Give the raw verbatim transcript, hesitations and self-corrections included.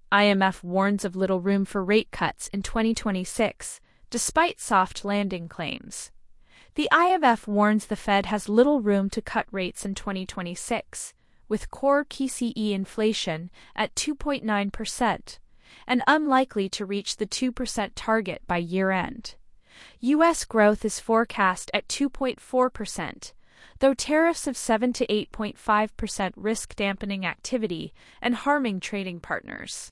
I M F warns of little room for rate cuts in twenty twenty-six, despite soft landing claims. The I M F warns the Fed has little room to cut rates in twenty twenty-six, with core P C E inflation at two point nine percent, and unlikely to reach the two percent target by year-end. U S growth is forecast at two point four percent, though tariffs of seven to eight point five percent risk dampening activity and harming trading partners.